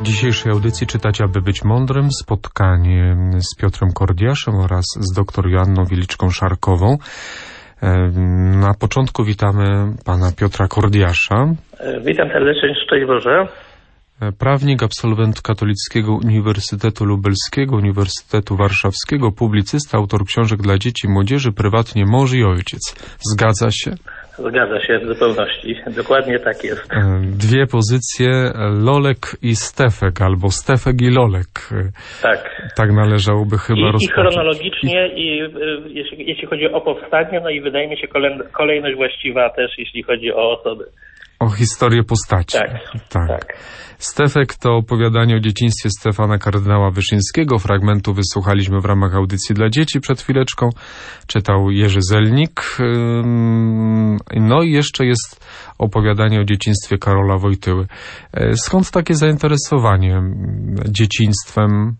dzisiejszej audycji Czytać, aby być mądrym spotkanie z Piotrem Kordiaszem oraz z dr Joanną Wieliczką-Szarkową. Na początku witamy pana Piotra Kordiasza. Witam serdecznie, szczęść Boże. Prawnik, absolwent Katolickiego Uniwersytetu Lubelskiego, Uniwersytetu Warszawskiego, publicysta, autor książek dla dzieci i młodzieży, prywatnie mąż i ojciec. Zgadza się? Zgadza się w zupełności. Dokładnie tak jest. Dwie pozycje, Lolek i Stefek, albo Stefek i Lolek. Tak. Tak należałoby chyba rozpocząć. I chronologicznie, jeśli chodzi o powstanie, no i wydaje mi się kolejność właściwa też, jeśli chodzi o osoby. O historię postaci. Tak. Stefek to opowiadanie o dzieciństwie Stefana kardynała Wyszyńskiego. Fragmentu wysłuchaliśmy w ramach audycji dla dzieci przed chwileczką. Czytał Jerzy Zelnik. No i jeszcze jest opowiadanie o dzieciństwie Karola Wojtyły. Skąd takie zainteresowanie dzieciństwem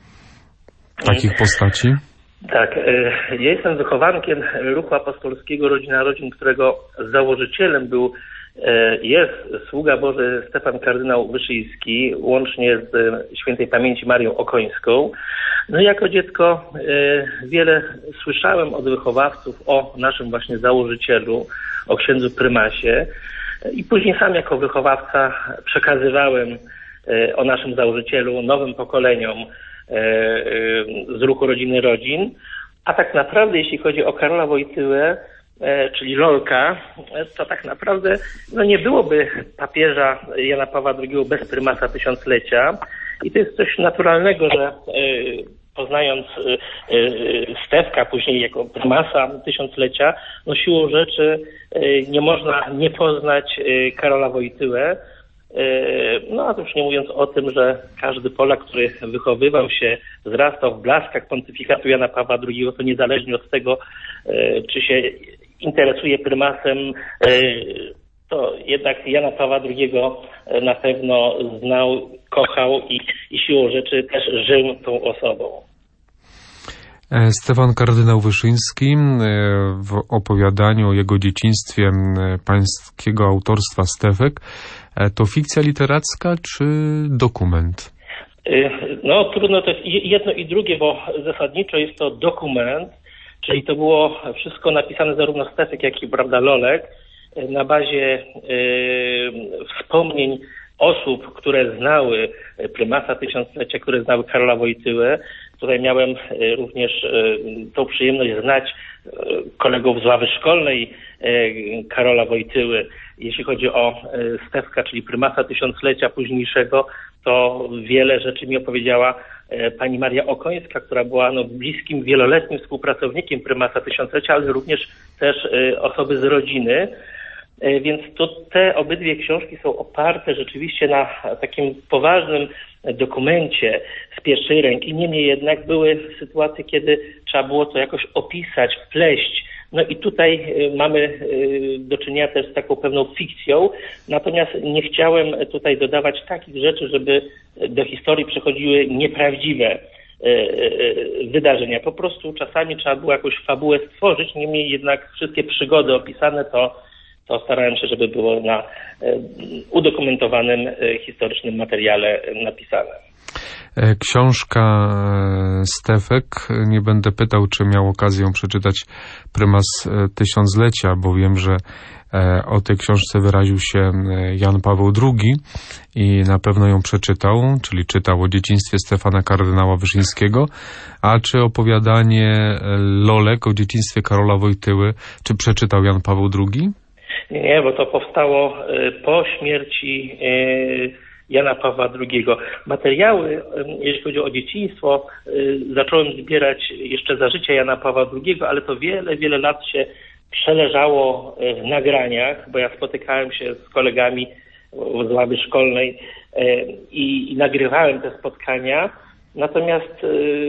takich postaci? Tak, ja jestem wychowankiem ruchu apostolskiego Rodzina Rodzin, którego założycielem jest sługa Boży Stefan kardynał Wyszyński, łącznie z świętej pamięci Marią Okońską. No i jako dziecko wiele słyszałem od wychowawców o naszym właśnie założycielu, o księdzu prymasie i później sam jako wychowawca przekazywałem o naszym założycielu nowym pokoleniom z ruchu Rodziny Rodzin. A tak naprawdę jeśli chodzi o Karola Wojtyłę, czyli Lolka, to tak naprawdę nie byłoby papieża Jana Pawła II bez prymasa tysiąclecia. I to jest coś naturalnego, że poznając Stefka później jako prymasa tysiąclecia, siłą rzeczy nie można nie poznać Karola Wojtyłę. A to już nie mówiąc o tym, że każdy Polak, który wychowywał się, wzrastał w blaskach pontyfikatu Jana Pawła II, to niezależnie od tego, czy się interesuje prymasem, to jednak Jana Pawła II na pewno znał, kochał i siłą rzeczy też żył tą osobą. Stefan kardynał Wyszyński w opowiadaniu o jego dzieciństwie pańskiego autorstwa Stefek, to fikcja literacka czy dokument? Trudno, to jest jedno i drugie, bo zasadniczo jest to dokument, czyli to było wszystko napisane zarówno Stefek, jak i Lolek na bazie wspomnień osób, które znały prymasa tysiąclecia, które znały Karola Wojtyłę. Tutaj miałem również tą przyjemność znać kolegów z ławy szkolnej Karola Wojtyły. Jeśli chodzi o Stefka, czyli prymasa tysiąclecia późniejszego, to wiele rzeczy mi opowiedziała pani Maria Okońska, która była bliskim, wieloletnim współpracownikiem prymasa tysiąclecia, ale również też osoby z rodziny. Więc te obydwie książki są oparte rzeczywiście na takim poważnym dokumencie z pierwszej ręki. Niemniej jednak były sytuacje, kiedy trzeba było to jakoś opisać, wpleść. I tutaj mamy do czynienia też z taką pewną fikcją, natomiast nie chciałem tutaj dodawać takich rzeczy, żeby do historii przechodziły nieprawdziwe wydarzenia. Po prostu czasami trzeba było jakąś fabułę stworzyć, niemniej jednak wszystkie przygody opisane to starałem się, żeby było na udokumentowanym historycznym materiale napisane. Książka Stefek, nie będę pytał, czy miał okazję ją przeczytać prymas tysiąclecia, bo wiem, że o tej książce wyraził się Jan Paweł II i na pewno ją przeczytał, czyli czytał o dzieciństwie Stefana kardynała Wyszyńskiego. A czy opowiadanie Lolek o dzieciństwie Karola Wojtyły, czy przeczytał Jan Paweł II? Nie, bo to powstało po śmierci Jana Pawła II. Materiały, jeśli chodzi o dzieciństwo, zacząłem zbierać jeszcze za życia Jana Pawła II, ale to wiele lat się przeleżało w nagraniach, bo ja spotykałem się z kolegami z ławy szkolnej i nagrywałem te spotkania. Natomiast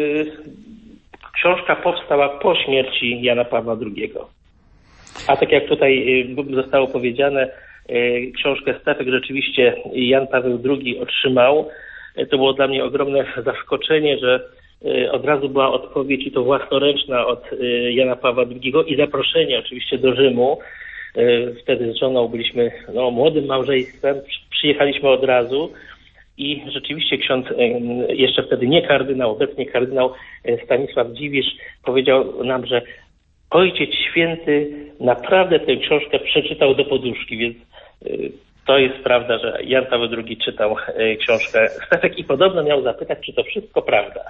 książka powstała po śmierci Jana Pawła II. A tak jak tutaj zostało powiedziane, książkę Stefek rzeczywiście Jan Paweł II otrzymał. To było dla mnie ogromne zaskoczenie, że od razu była odpowiedź i to własnoręczna od Jana Pawła II i zaproszenie oczywiście do Rzymu. Wtedy z żoną byliśmy młodym małżeństwem, przyjechaliśmy od razu i rzeczywiście ksiądz, jeszcze wtedy nie kardynał, obecnie kardynał Stanisław Dziwisz powiedział nam, że Ojciec Święty naprawdę tę książkę przeczytał do poduszki, więc to jest prawda, że Jan Paweł II czytał książkę Stefek i podobno miał zapytać, czy to wszystko prawda.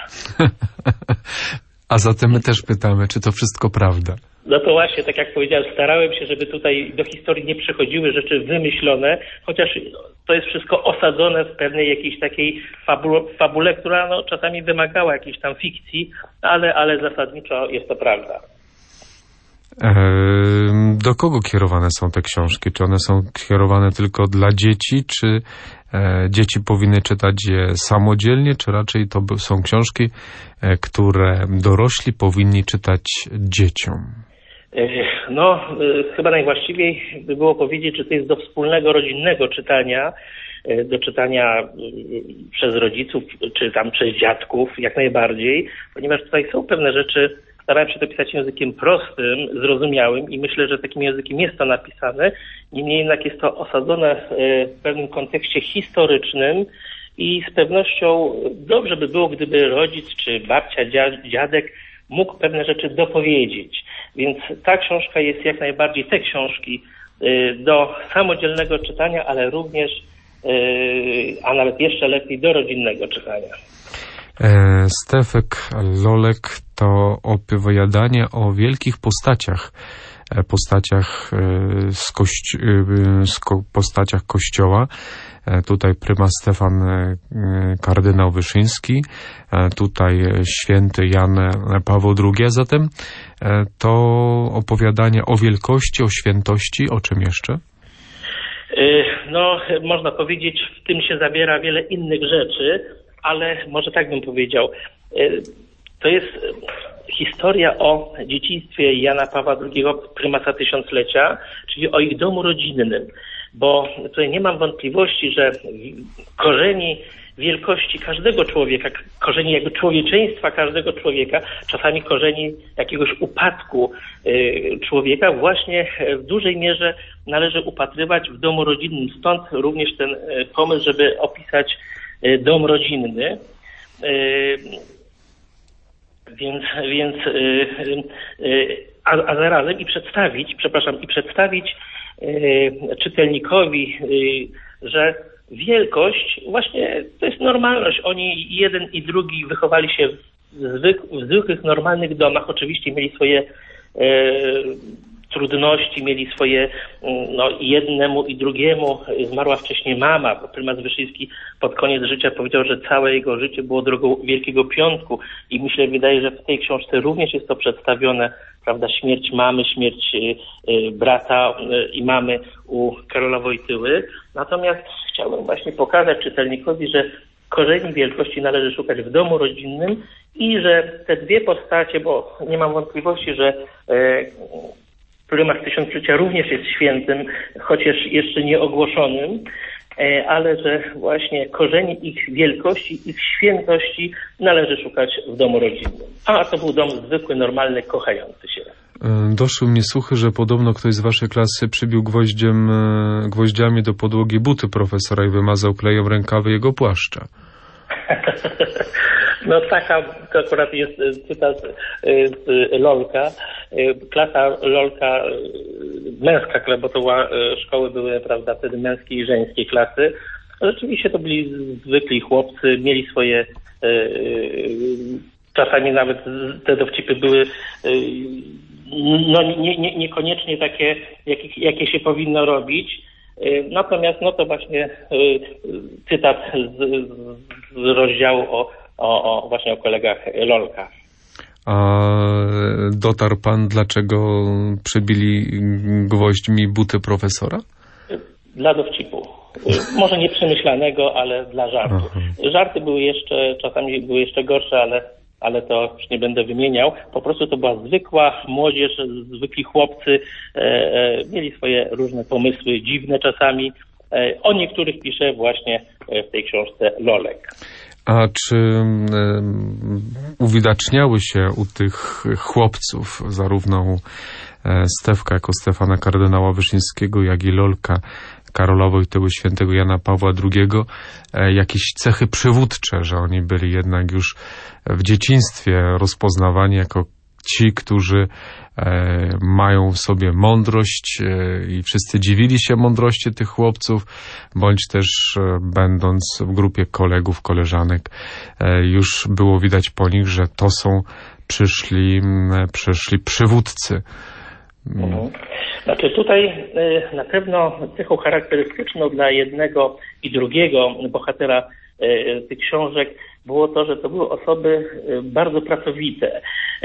A zatem my też pytamy, czy to wszystko prawda. No to właśnie, tak jak powiedziałem, starałem się, żeby tutaj do historii nie przychodziły rzeczy wymyślone, chociaż to jest wszystko osadzone w pewnej jakiejś takiej fabule, która no, czasami wymagała jakiejś tam fikcji, ale zasadniczo jest to prawda. Do kogo kierowane są te książki? Czy one są kierowane tylko dla dzieci, czy dzieci powinny czytać je samodzielnie, czy raczej to są książki, które dorośli powinni czytać dzieciom? No, chyba najwłaściwiej by było powiedzieć, że to jest do wspólnego, rodzinnego czytania, do czytania przez rodziców, czy tam przez dziadków, jak najbardziej, ponieważ tutaj są pewne rzeczy, starałem się to pisać językiem prostym, zrozumiałym i myślę, że takim językiem jest to napisane. Niemniej jednak jest to osadzone w pewnym kontekście historycznym i z pewnością dobrze by było, gdyby rodzic czy babcia, dziadek mógł pewne rzeczy dopowiedzieć. Więc ta książka jest jak najbardziej, te książki do samodzielnego czytania, ale również, a nawet jeszcze lepiej, do rodzinnego czytania. Stefek Lolek to opowiadanie o wielkich postaciach, postaciach Kościoła. Tutaj prymas Stefan kardynał Wyszyński, tutaj święty Jan Paweł II. A zatem to opowiadanie o wielkości, o świętości, o czym jeszcze? No, można powiedzieć, w tym się zawiera wiele innych rzeczy, ale może tak bym powiedział. To jest historia o dzieciństwie Jana Pawła II, prymasa tysiąclecia, czyli o ich domu rodzinnym. Bo tutaj nie mam wątpliwości, że korzeni wielkości każdego człowieka, korzeni jakby człowieczeństwa każdego człowieka, czasami korzeni jakiegoś upadku człowieka właśnie w dużej mierze należy upatrywać w domu rodzinnym. Stąd również ten pomysł, żeby opisać dom rodzinny. A zarazem przedstawić czytelnikowi, że wielkość właśnie to jest normalność. Oni jeden i drugi wychowali się w zwykłych, normalnych domach. Oczywiście mieli swoje trudności, mieli swoje, no jednemu i drugiemu. Zmarła wcześniej mama, bo prymas Wyszyński pod koniec życia powiedział, że całe jego życie było drogą Wielkiego Piątku i wydaje, że w tej książce również jest to przedstawione, prawda, śmierć mamy, śmierć brata i mamy u Karola Wojtyły. Natomiast chciałbym właśnie pokazać czytelnikowi, że korzeni wielkości należy szukać w domu rodzinnym i że te dwie postacie, bo nie mam wątpliwości, że prymas tysiąclecia również jest świętym, chociaż jeszcze nie ogłoszonym, ale że właśnie korzeni ich wielkości, ich świętości należy szukać w domu rodzinnym. A to był dom zwykły, normalny, kochający się. Doszły mnie słuchy, że podobno ktoś z waszej klasy przybił gwoździami do podłogi buty profesora i wymazał klejem rękawy jego płaszcza. No taka, to akurat jest cytat z Lolka. Klasa Lolka, męska klasa, bo to szkoły były, prawda, wtedy męskie i żeńskie klasy. Rzeczywiście to byli zwykli chłopcy, mieli swoje, czasami nawet te dowcipy były no niekoniecznie takie, jakie się powinno robić. Natomiast no to właśnie cytat z rozdziału właśnie o kolegach Lolka. A dotarł pan, dlaczego przybili gwoźdźmi buty profesora? Dla dowcipu. Może nieprzemyślanego, ale dla żartu. Aha. Żarty były czasami były jeszcze gorsze, ale to już nie będę wymieniał. Po prostu to była zwykła młodzież, zwykli chłopcy, mieli swoje różne pomysły, dziwne czasami. O niektórych pisze właśnie w tej książce Lolek. A czy uwidaczniały się u tych chłopców, zarówno u Stefka jako Stefana kardynała Wyszyńskiego, jak i Lolka, Karola Wojtyły, świętego Jana Pawła II, jakieś cechy przywódcze, że oni byli jednak już w dzieciństwie rozpoznawani jako ci, którzy mają w sobie mądrość i wszyscy dziwili się mądrości tych chłopców, bądź też będąc w grupie kolegów, koleżanek, już było widać po nich, że to są przyszli przywódcy. Znaczy tutaj na pewno cechą charakterystyczną dla jednego i drugiego bohatera tych książek było to, że to były osoby bardzo pracowite.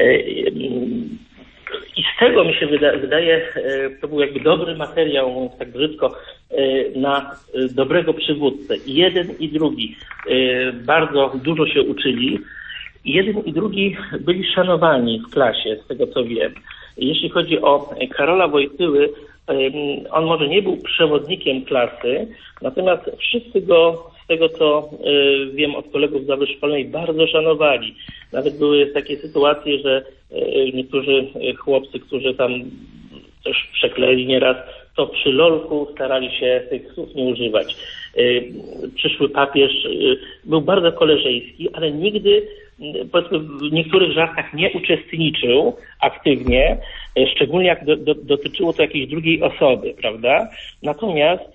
I z tego mi się wydaje, to był jakby dobry materiał, mówiąc tak brzydko, na dobrego przywódcę. I jeden i drugi bardzo dużo się uczyli. Jeden i drugi byli szanowani w klasie, z tego co wiem. Jeśli chodzi o Karola Wojtyły, on może nie był przewodnikiem klasy, natomiast wszyscy go, z tego co wiem od kolegów z zabawy szkolnej, bardzo szanowali. Nawet były takie sytuacje, że niektórzy chłopcy, którzy tam też przekleli nieraz, to przy lolku starali się tych słów nie używać. Przyszły papież był bardzo koleżeński, ale nigdy, powiedzmy, w niektórych żartach nie uczestniczył aktywnie, szczególnie jak dotyczyło to jakiejś drugiej osoby, prawda? Natomiast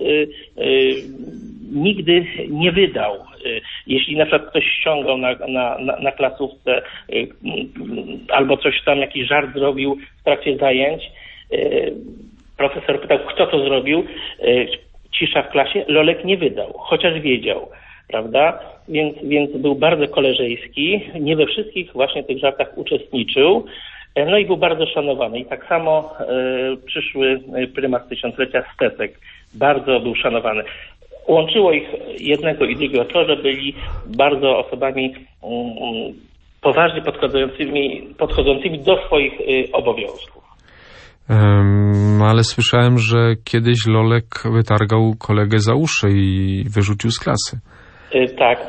nigdy nie wydał. Jeśli na przykład ktoś ściągał na klasówce albo coś tam, jakiś żart zrobił w trakcie zajęć, profesor pytał, kto to zrobił, cisza w klasie, Lolek nie wydał, chociaż wiedział, prawda? Więc był bardzo koleżeński, nie we wszystkich właśnie tych żartach uczestniczył, no i był bardzo szanowany. I tak samo przyszły prymas tysiąclecia Stefek bardzo był szanowany. Łączyło ich jednego i drugiego to, że byli bardzo osobami poważnie podchodzącymi do swoich obowiązków. Ale słyszałem, że kiedyś Lolek wytargał kolegę za uszy i wyrzucił z klasy. Tak,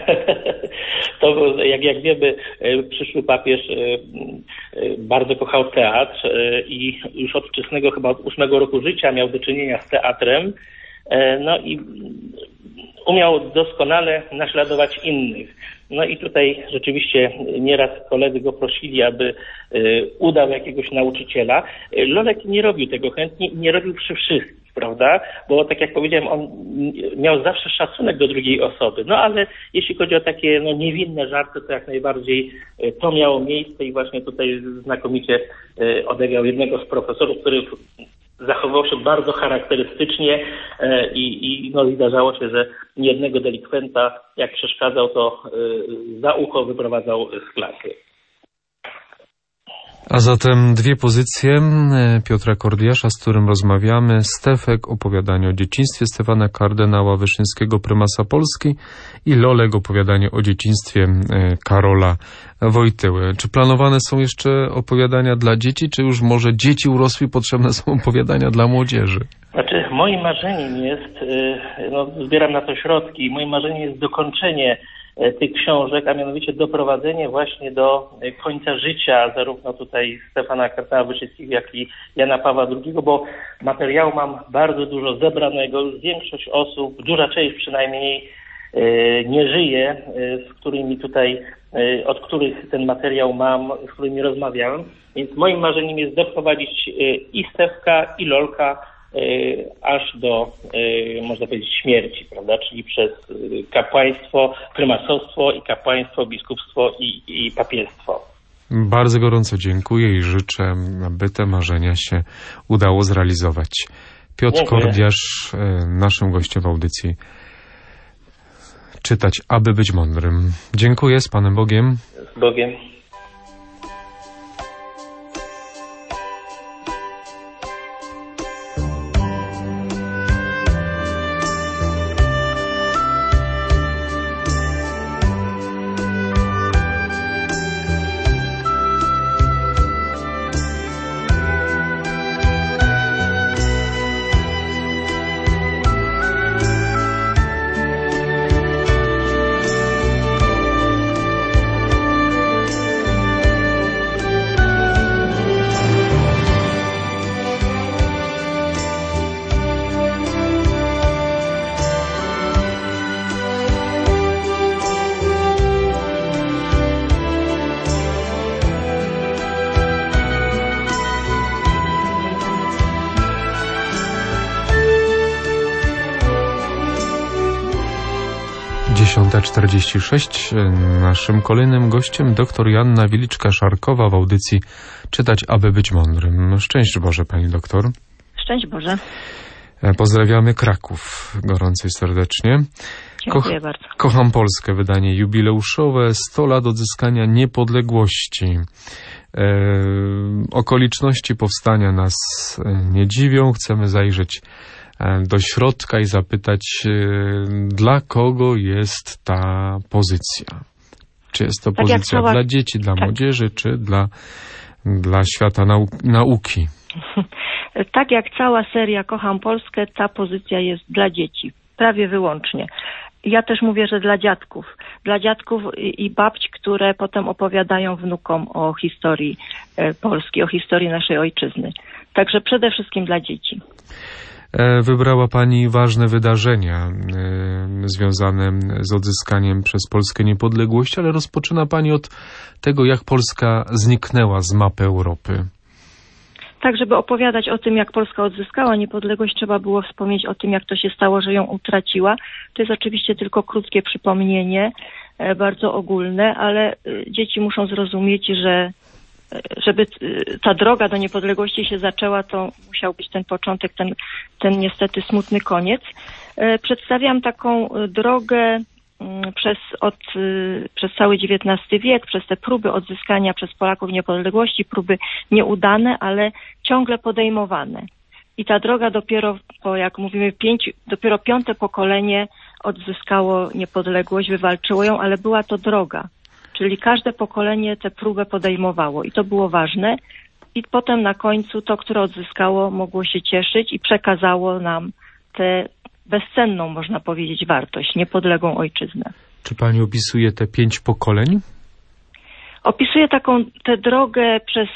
to jak wiemy, przyszły papież bardzo kochał teatr i już od wczesnego, chyba od 8 roku życia miał do czynienia z teatrem, no i umiał doskonale naśladować innych. No i tutaj rzeczywiście nieraz koledzy go prosili, aby udał jakiegoś nauczyciela. Lolek nie robił tego chętnie i nie robił przy wszystkich, prawda? Bo tak jak powiedziałem, on miał zawsze szacunek do drugiej osoby. No ale jeśli chodzi o takie niewinne żarty, to jak najbardziej to miało miejsce i właśnie tutaj znakomicie odegrał jednego z profesorów, który zachował się bardzo charakterystycznie i zdarzało się, że niejednego delikwenta, jak przeszkadzał, to za ucho wyprowadzał z klasy. A zatem dwie pozycje Piotra Kordiasza, z którym rozmawiamy. Stefek, opowiadanie o dzieciństwie Stefana Kardynała Wyszyńskiego, prymasa Polski, i Lolek, opowiadanie o dzieciństwie Karola Wojtyły. Czy planowane są jeszcze opowiadania dla dzieci, czy już może dzieci urosły i potrzebne są opowiadania dla młodzieży? Znaczy, moim marzeniem jest, zbieram na to środki, moim marzeniem jest dokończenie tych książek, a mianowicie doprowadzenie właśnie do końca życia zarówno tutaj Stefana Kardynała Wyszyńskiego, jak i Jana Pawła II, bo materiału mam bardzo dużo zebranego, już większość osób, duża część przynajmniej nie żyje, z którymi tutaj, od których ten materiał mam, z którymi rozmawiałem, więc moim marzeniem jest doprowadzić i Stefka, i Lolka aż do, można powiedzieć, śmierci, prawda? Czyli przez kapłaństwo, prymasostwo i kapłaństwo, biskupstwo i papiestwo. Bardzo gorąco dziękuję i życzę, aby te marzenia się udało zrealizować. Piotr Kordiasz, naszym gościem w audycji Czytać, aby być mądrym. Dziękuję, z Panem Bogiem. Z Bogiem. 10:46. Naszym kolejnym gościem dr Joanna Wiliczka-Szarkowa w audycji Czytać, aby być mądrym. Szczęść Boże, pani doktor. Szczęść Boże. Pozdrawiamy Kraków gorąco i serdecznie. Dziękuję bardzo. Kocham Polskę, wydanie jubileuszowe, 100 lat odzyskania niepodległości. Okoliczności powstania nas nie dziwią. Chcemy zajrzeć do środka i zapytać, dla kogo jest ta pozycja? Czy jest to pozycja dla dzieci, dla młodzieży, czy dla świata nauki? Tak jak cała seria Kocham Polskę, ta pozycja jest dla dzieci, prawie wyłącznie. Ja też mówię, że dla dziadków i babć, które potem opowiadają wnukom o historii Polski, o historii naszej ojczyzny. Także przede wszystkim dla dzieci. Wybrała pani ważne wydarzenia związane z odzyskaniem przez Polskę niepodległości, ale rozpoczyna pani od tego, jak Polska zniknęła z mapy Europy. Tak, żeby opowiadać o tym, jak Polska odzyskała niepodległość, trzeba było wspomnieć o tym, jak to się stało, że ją utraciła. To jest oczywiście tylko krótkie przypomnienie, bardzo ogólne, ale dzieci muszą zrozumieć, że żeby ta droga do niepodległości się zaczęła, to musiał być ten początek, ten niestety smutny koniec. Przedstawiam taką drogę przez cały XIX wiek, przez te próby odzyskania przez Polaków niepodległości, próby nieudane, ale ciągle podejmowane. I ta droga dopiero jak mówimy, dopiero 5. pokolenie odzyskało niepodległość, wywalczyło ją, ale była to droga. Czyli każde pokolenie tę próbę podejmowało i to było ważne. I potem na końcu to, które odzyskało, mogło się cieszyć i przekazało nam tę bezcenną, można powiedzieć, wartość, niepodległą ojczyznę. Czy pani opisuje te 5 pokoleń? Opisuję tę drogę przez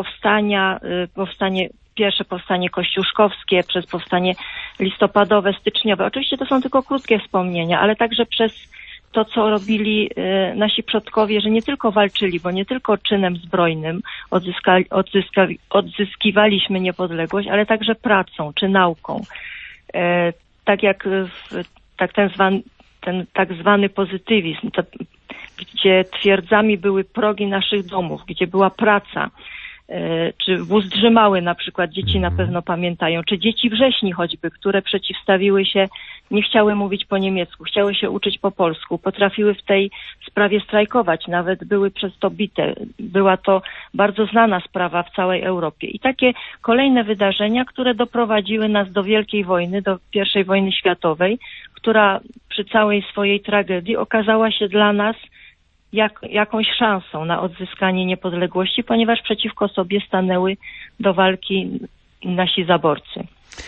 pierwsze powstanie kościuszkowskie, przez powstanie listopadowe, styczniowe. Oczywiście to są tylko krótkie wspomnienia, ale także przez to, co robili nasi przodkowie, że nie tylko walczyli, bo nie tylko czynem zbrojnym odzyskiwaliśmy niepodległość, ale także pracą czy nauką. Tak jak ten tak zwany pozytywizm, gdzie twierdzami były progi naszych domów, gdzie była praca, czy wóz Drzymały na przykład, dzieci na pewno pamiętają, czy dzieci wrześni choćby, które przeciwstawiły się, nie chciały mówić po niemiecku, chciały się uczyć po polsku, potrafiły w tej sprawie strajkować, nawet były przez to bite. Była to bardzo znana sprawa w całej Europie. I takie kolejne wydarzenia, które doprowadziły nas do Wielkiej Wojny, do I wojny światowej, która przy całej swojej tragedii okazała się dla nas jakąś szansą na odzyskanie niepodległości, ponieważ przeciwko sobie stanęły do walki nasi zaborcy.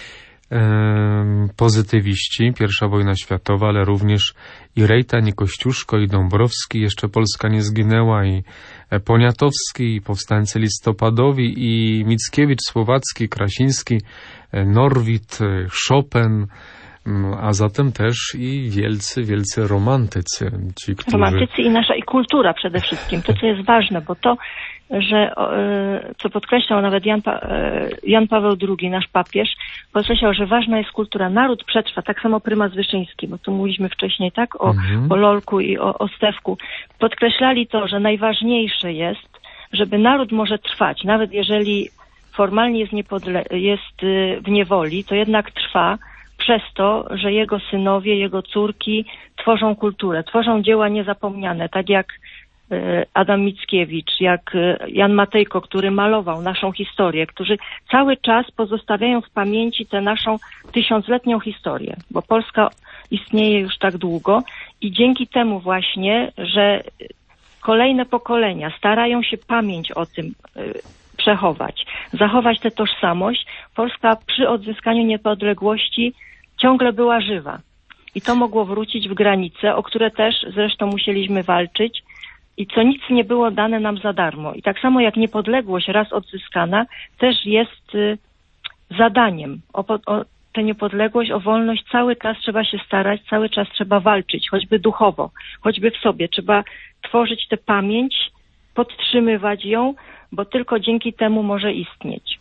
Pozytywiści, I wojna światowa, ale również i Rejtan, i Kościuszko, i Dąbrowski, jeszcze Polska nie zginęła, i Poniatowski, i powstańcy listopadowi, i Mickiewicz, Słowacki, Krasiński, Norwid, Chopin, a zatem też i wielcy romantycy. Romantycy i kultura przede wszystkim. To, co jest ważne, bo to, że co podkreślał nawet Jan Paweł II, nasz papież, podkreślał, że ważna jest kultura. Naród przetrwa, tak samo prymas Wyszyński, bo tu mówiliśmy wcześniej tak o Lolku i o Stefku. Podkreślali to, że najważniejsze jest, żeby naród może trwać, nawet jeżeli formalnie jest w niewoli, to jednak trwa, przez to, że jego synowie, jego córki tworzą kulturę, tworzą dzieła niezapomniane, tak jak Adam Mickiewicz, jak Jan Matejko, który malował naszą historię, którzy cały czas pozostawiają w pamięci tę naszą 1000-letnią historię, bo Polska istnieje już tak długo i dzięki temu właśnie, że kolejne pokolenia starają się pamięć o tym przechować, zachować tę tożsamość, Polska przy odzyskaniu niepodległości ciągle była żywa. I to mogło wrócić w granice, o które też zresztą musieliśmy walczyć i co nic nie było dane nam za darmo. I tak samo jak niepodległość raz odzyskana też jest zadaniem. O tę niepodległość, o wolność cały czas trzeba się starać, cały czas trzeba walczyć, choćby duchowo, choćby w sobie. Trzeba tworzyć tę pamięć, podtrzymywać ją, bo tylko dzięki temu może istnieć.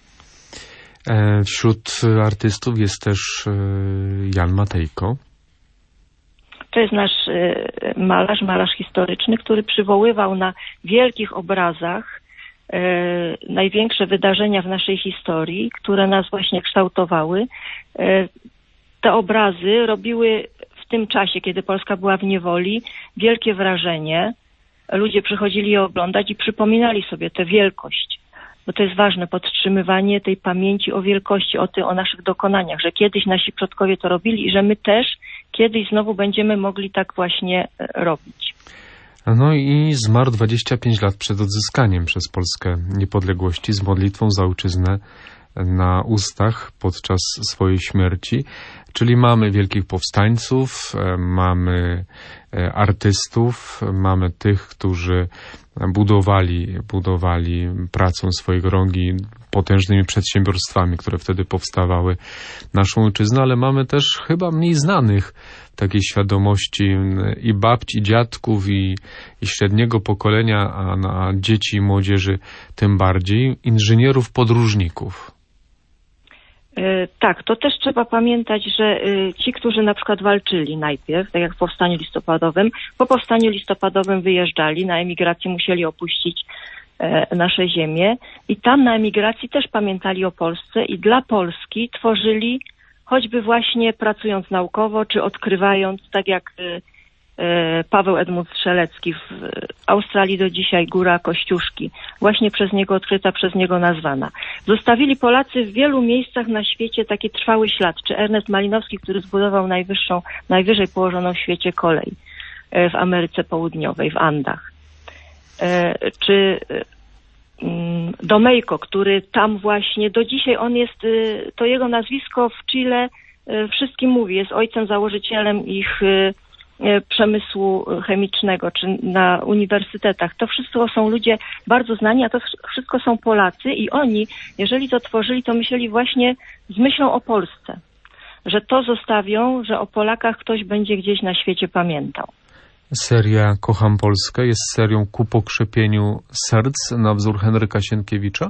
Wśród artystów jest też Jan Matejko. To jest nasz malarz historyczny, który przywoływał na wielkich obrazach największe wydarzenia w naszej historii, które nas właśnie kształtowały. Te obrazy robiły w tym czasie, kiedy Polska była w niewoli, wielkie wrażenie. Ludzie przychodzili je oglądać i przypominali sobie tę wielkość. Bo to jest ważne, podtrzymywanie tej pamięci o wielkości, o naszych dokonaniach, że kiedyś nasi przodkowie to robili i że my też kiedyś znowu będziemy mogli tak właśnie robić. No i zmarł 25 lat przed odzyskaniem przez Polskę niepodległości z modlitwą za ojczyznę na ustach podczas swojej śmierci. Czyli mamy wielkich powstańców, mamy artystów, mamy tych, którzy budowali pracą swoich rąk potężnymi przedsiębiorstwami, które wtedy powstawały naszą ojczyznę, ale mamy też chyba mniej znanych w takiej świadomości i babci, i dziadków, i średniego pokolenia, a na dzieci i młodzieży tym bardziej, inżynierów podróżników. Tak, to też trzeba pamiętać, że ci, którzy na przykład walczyli najpierw, tak jak w Powstaniu Listopadowym, po Powstaniu Listopadowym wyjeżdżali, na emigracji musieli opuścić nasze ziemię i tam na emigracji też pamiętali o Polsce i dla Polski tworzyli, choćby właśnie pracując naukowo, czy odkrywając, tak jak Paweł Edmund Strzelecki w Australii do dzisiaj Góra Kościuszki, właśnie przez niego odkryta, przez niego nazwana. Zostawili Polacy w wielu miejscach na świecie taki trwały ślad, czy Ernest Malinowski, który zbudował najwyżej położoną w świecie kolej w Ameryce Południowej, w Andach, czy Domeyko, który tam właśnie, do dzisiaj on jest, to jego nazwisko w Chile wszystkim mówi, jest ojcem założycielem ich przemysłu chemicznego, czy na uniwersytetach. To wszystko są ludzie bardzo znani, a to wszystko są Polacy i oni, jeżeli to tworzyli, to myśleli właśnie z myślą o Polsce, że to zostawią, że o Polakach ktoś będzie gdzieś na świecie pamiętał. Seria Kocham Polskę jest serią ku pokrzepieniu serc na wzór Henryka Sienkiewicza?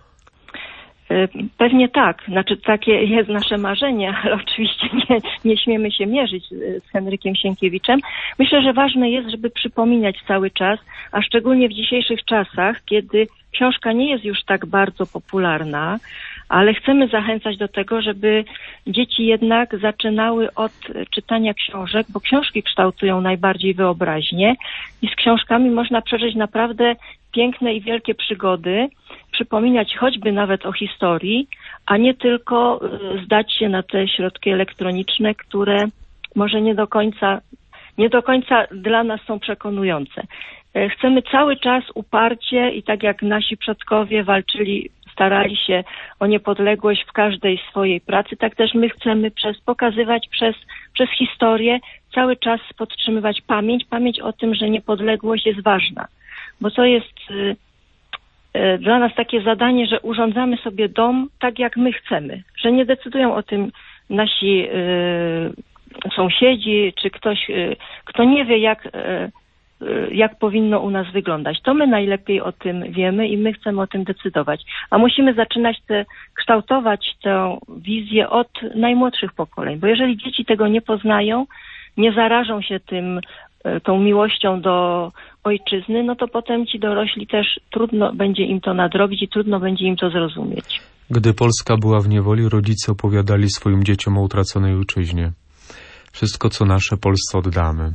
Pewnie tak. Znaczy takie jest nasze marzenie, ale oczywiście nie śmiemy się mierzyć z Henrykiem Sienkiewiczem. Myślę, że ważne jest, żeby przypominać cały czas, a szczególnie w dzisiejszych czasach, kiedy książka nie jest już tak bardzo popularna, ale chcemy zachęcać do tego, żeby dzieci jednak zaczynały od czytania książek, bo książki kształtują najbardziej wyobraźnię i z książkami można przeżyć naprawdę piękne i wielkie przygody, przypominać choćby nawet o historii, a nie tylko zdać się na te środki elektroniczne, które może nie do końca dla nas są przekonujące. Chcemy cały czas uparcie i tak jak nasi przodkowie walczyli, starali się o niepodległość w każdej swojej pracy, tak też my chcemy pokazywać przez historię, cały czas podtrzymywać pamięć o tym, że niepodległość jest ważna. Bo to jest dla nas takie zadanie, że urządzamy sobie dom tak, jak my chcemy, że nie decydują o tym nasi sąsiedzi, czy ktoś, kto nie wie, jak powinno u nas wyglądać. To my najlepiej o tym wiemy i my chcemy o tym decydować. A musimy zaczynać kształtować tę wizję od najmłodszych pokoleń, bo jeżeli dzieci tego nie poznają, nie zarażą się tą miłością do ojczyzny, no to potem ci dorośli też trudno będzie im to nadrobić i trudno będzie im to zrozumieć. Gdy Polska była w niewoli, rodzice opowiadali swoim dzieciom o utraconej ojczyźnie. Wszystko, co nasze, Polsce oddamy.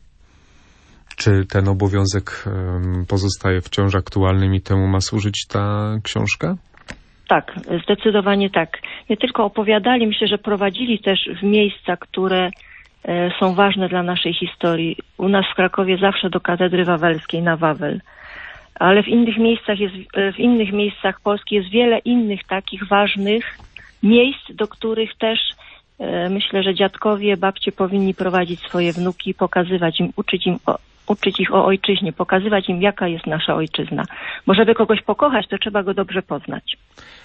Czy ten obowiązek pozostaje wciąż aktualnym i temu ma służyć ta książka? Tak, zdecydowanie tak. Nie tylko opowiadali, myślę, że prowadzili też w miejsca, które są ważne dla naszej historii. U nas w Krakowie zawsze do katedry wawelskiej na Wawel. Ale w innych miejscach Polski jest wiele innych takich ważnych miejsc, do których też myślę, że dziadkowie, babcie powinni prowadzić swoje wnuki, pokazywać im, uczyć ich o ojczyźnie, pokazywać im, jaka jest nasza ojczyzna. Bo żeby kogoś pokochać, to trzeba go dobrze poznać.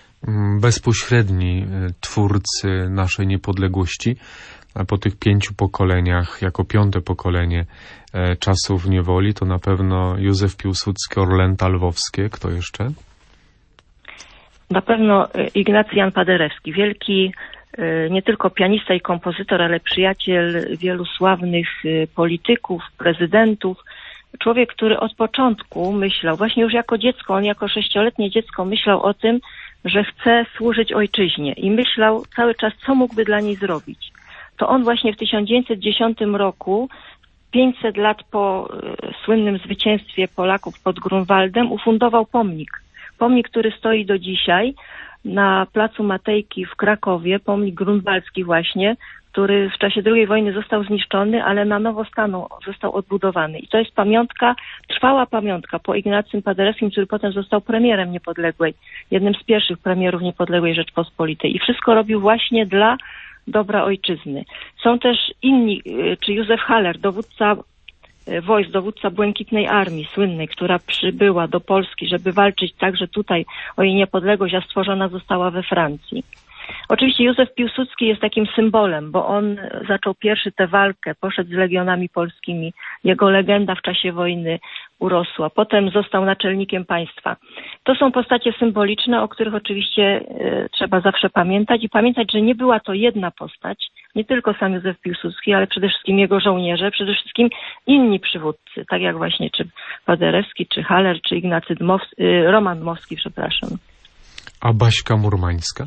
Bezpośredni twórcy naszej niepodległości, a po tych 5 pokoleniach, jako 5. pokolenie czasów niewoli, to na pewno Józef Piłsudski, Orlęta Lwowskie. Kto jeszcze? Na pewno Ignacy Jan Paderewski, wielki nie tylko pianista i kompozytor, ale przyjaciel wielu sławnych polityków, prezydentów. Człowiek, który od początku myślał, właśnie już jako dziecko, on jako 6-letnie dziecko myślał o tym, że chce służyć ojczyźnie i myślał cały czas, co mógłby dla niej zrobić. To on właśnie w 1910 roku, 500 lat po słynnym zwycięstwie Polaków pod Grunwaldem, ufundował pomnik. Pomnik, który stoi do dzisiaj na placu Matejki w Krakowie, pomnik grunwaldzki właśnie, który w czasie II wojny został zniszczony, ale na nowo został odbudowany. I to jest pamiątka, trwała pamiątka po Ignacym Paderewskim, który potem został premierem niepodległej, jednym z pierwszych premierów niepodległej Rzeczpospolitej. I wszystko robił właśnie dla dobra ojczyzny. Są też inni, czy Józef Haller, dowódca wojsk, dowódca Błękitnej Armii słynnej, która przybyła do Polski, żeby walczyć także tutaj o jej niepodległość, a stworzona została we Francji. Oczywiście Józef Piłsudski jest takim symbolem, bo on zaczął pierwszy tę walkę, poszedł z legionami polskimi, jego legenda w czasie wojny urosła, potem został naczelnikiem państwa. To są postacie symboliczne, o których oczywiście trzeba zawsze pamiętać i pamiętać, że nie była to jedna postać, nie tylko sam Józef Piłsudski, ale przede wszystkim jego żołnierze, przede wszystkim inni przywódcy, tak jak właśnie czy Paderewski, czy Haller, czy Ignacy Roman Dmowski, przepraszam. A Baśka Murmańska?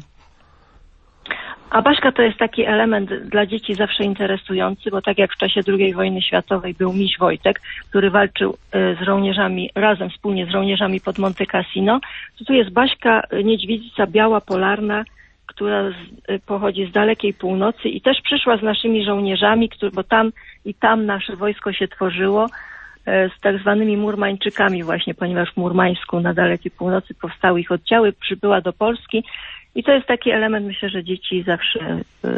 A Baśka to jest taki element dla dzieci zawsze interesujący, bo tak jak w czasie II wojny światowej był miś Wojtek, który walczył z żołnierzami, razem wspólnie z żołnierzami pod Monte Cassino, to tu jest Baśka niedźwiedzica biała, polarna, która pochodzi z dalekiej północy i też przyszła z naszymi żołnierzami, bo tam nasze wojsko się tworzyło, z tak zwanymi Murmańczykami właśnie, ponieważ w Murmańsku na dalekiej północy powstały ich oddziały, przybyła do Polski. I to jest taki element, myślę, że dzieci zawsze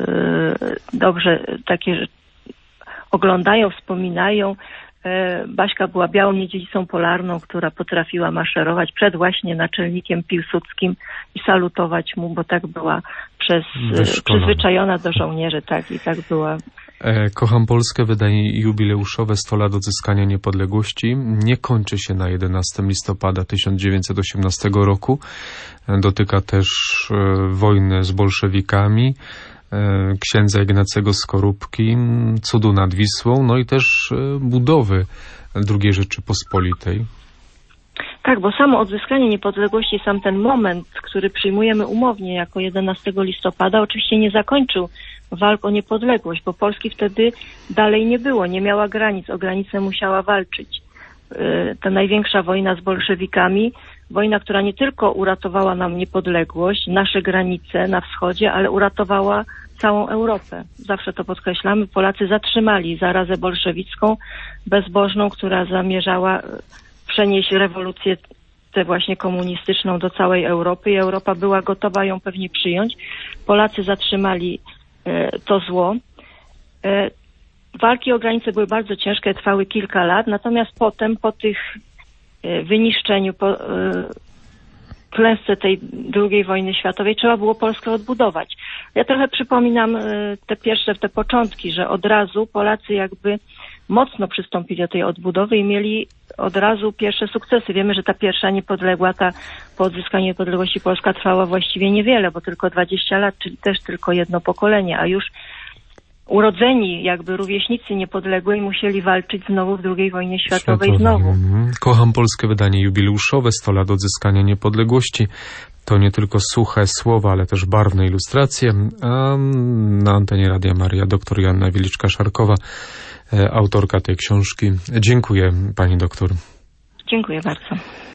dobrze takie oglądają, wspominają. Baśka była białą niedźwiedzicą polarną, która potrafiła maszerować przed właśnie naczelnikiem Piłsudskim i salutować mu, bo tak była przyzwyczajona do żołnierzy, tak, i tak była. Kocham Polskę wydaje jubileuszowe 100 lat odzyskania niepodległości. Nie kończy się na 11 listopada 1918 roku. Dotyka też wojny z bolszewikami, księdza Ignacego Skorupki, cudu nad Wisłą, no i też budowy II Rzeczypospolitej. Tak, bo samo odzyskanie niepodległości, sam ten moment, który przyjmujemy umownie jako 11 listopada, oczywiście nie zakończył walk o niepodległość, bo Polski wtedy dalej nie było, nie miała granic, o granice musiała walczyć. Ta największa wojna z bolszewikami, wojna, która nie tylko uratowała nam niepodległość, nasze granice na wschodzie, ale uratowała całą Europę. Zawsze to podkreślamy. Polacy zatrzymali zarazę bolszewicką, bezbożną, która zamierzała przenieść rewolucję tę właśnie komunistyczną do całej Europy i Europa była gotowa ją pewnie przyjąć. Polacy zatrzymali to zło. Walki o granice były bardzo ciężkie, trwały kilka lat, natomiast potem po tych wyniszczeniu, po klęsce tej II wojny światowej trzeba było Polskę odbudować. Ja trochę przypominam te początki, że od razu Polacy jakby mocno przystąpili do tej odbudowy i mieli od razu pierwsze sukcesy. Wiemy, że ta pierwsza niepodległa, po odzyskaniu niepodległości Polska trwała właściwie niewiele, bo tylko 20 lat, czyli też tylko jedno pokolenie, a już urodzeni jakby rówieśnicy niepodległej musieli walczyć znowu w II wojnie światowej znowu. Kocham Polskę wydanie jubileuszowe 100 lat odzyskania niepodległości. To nie tylko suche słowa, ale też barwne ilustracje. A na antenie Radia Maryja dr Joanna Wieliczka-Szarkowa, autorka tej książki. Dziękuję pani doktor. Dziękuję bardzo.